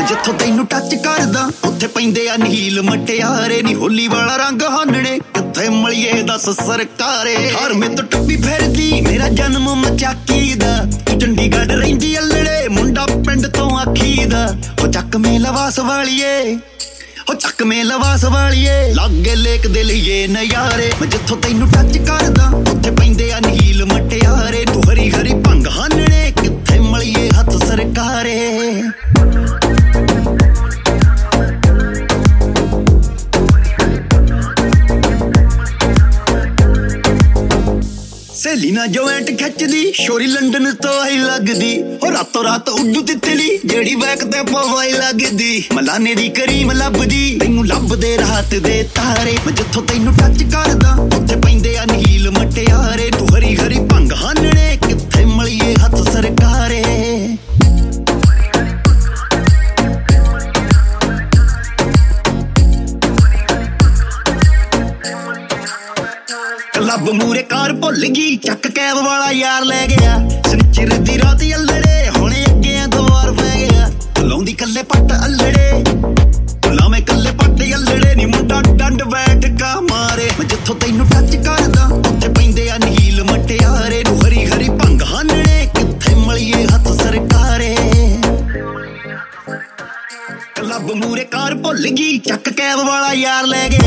ਜਿੱਥੋਂ ਤੈਨੂੰ ਟੱਚ ਕਰਦਾ ਉੱਥੇ ਪੈਂਦੇ ਆ ਨੀਲ ਮਟਿਆਰੇ ਨੀ ਹੋਲੀ ਵਾਲਾ ਰੰਗ ਹਾਨਣੇ ਕਿੱਥੇ ਮਲੀਏ ਦੱਸ ਸਰਕਾਰੇ ਹਰ ਮੈਂ ਤੋਂ ਟੱਪੀ ਫਿਰਦੀ ਮੇਰਾ ਜਨਮ ਮਚਾਕੀ ਦਾ ਚੰਡੀਗੜ੍ਹ ਰਹਿੰਦੀ ਅਲੜੇ ਮੁੰਡਾ ਪਿੰਡ ਤੋਂ ਆਖੀ ਦਾ ਉਹ ਚੱਕ ਮੇ ਲਵਾਸ ਵਾਲੀਏ ਉਹ ਚੱਕ ਮੇ ਲਵਾਸ ਵਾਲੀਏ ਲਾਗੇ ਲੇਕ ਦੇ ਲਈਏ ਨਜ਼ਾਰੇ ਜਿੱਥੋਂ ਤੈਨੂੰ ਟੱਚ ਕਰਦਾ ਉੱਥੇ ਪੈਂਦੇ ਆ ਨੀਲ ਮਟਿਆਰੇ ਤੂੰ ਹਰੀ ਹਰੀ ਭੰਗ ਹਾਨਣੇ ਕਿੱਥੇ ਮਲੀਏ ਹੱਥ ਸਰਕਾਰੇ ਸਹੇਲੀ ਨਾ ਜੋਇੰਟ ਖਿੱਚਦੀ ਸ਼ੋਰੀ ਲੰਡਨ ਤੋਂ ਆਈ ਲੱਗਦੀ ਉਹ ਰਾਤੋਂ ਰਾਤ ਉੱਡੂ ਤਿੱਤਲੀ ਜਿਹੜੀ ਬੈਕ ਤੇ ਪਵਾਈ ਲੱਗਦੀ ਮਲਾਨੇ ਦੀ ਕਰੀਮ ਲੱਭਦੀ ਤੈਨੂੰ ਲੱਭਦੇ ਰਾਤ ਦੇ ਤਾਰੇ ਜਿੱਥੋਂ ਤੈਨੂੰ ਟੱਚ ਕਰਦਾ ਉੱਥੇ ਪੈਂਦੇ ਆ ਨੀਲ ਮਟਿਆਰੇ ਤੂੰ ਹਰੀ ਹਰੀ ਭੰਗ ਹਾਨਣੇ ਕਿੱਥੇ ਮਲੀਏ ਹੱਥ ਸਰਕਾਰੇ ਲੱਭ ਮੂਰੇ ਕਾਰ ਭੁੱਲ ਗਈ ਚੱਕ ਕੈਬ ਵਾਲਾ ਯਾਰ ਲੈ ਗਿਆ ਸਨਿਚਰ ਦੀ ਰਾਤ ਅਲੜੇ ਹੁਣ ਅੱਗੇ ਦੋ ਵਾਰ ਪੈ ਗਿਆ ਲਾਉਂਦੀ ਕੱਲੇ ਪੱਟ ਅਲੜੇ ਲਾਵੇਂ ਕੱਲੇ ਪੱਟ ਅਲੜੇ ਨੀ ਮੁੰਡਾ ਡੰਡ ਬੈਠ ਕਾ ਮਾਰੇ ਜਿੱਥੋਂ ਤੈਨੂੰ ਟੱਚ ਕਰਦਾ ਉੱਥੇ ਪੈਂਦੇ ਆ ਨੀਲ ਮਟਿਆਰੇ ਨੂੰ ਹਰੀ ਹਰੀ ਭੰਗ ਹਾਨਣੇ ਕਿੱਥੇ ਮਲੀਏ ਹੱਥ ਸਰਕਾਰੇ ਲੱਭ ਮੂਰੇ ਕਾਰ ਭੁੱਲ ਗਈ ਚੱਕ ਕੈਬ ਵਾਲਾ ਯਾਰ ਲੈ ਗਿਆ